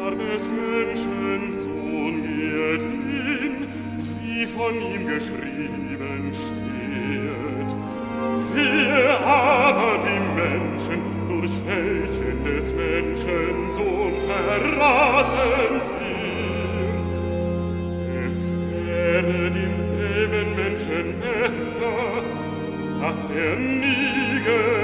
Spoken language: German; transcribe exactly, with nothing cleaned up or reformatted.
des Menschensohn geht hin, wie von ihm geschrieben steht. Wehe aber die Menschen, durch welchen des Menschensohn verraten wird. Es wäre demselben Menschen besser, dass er nie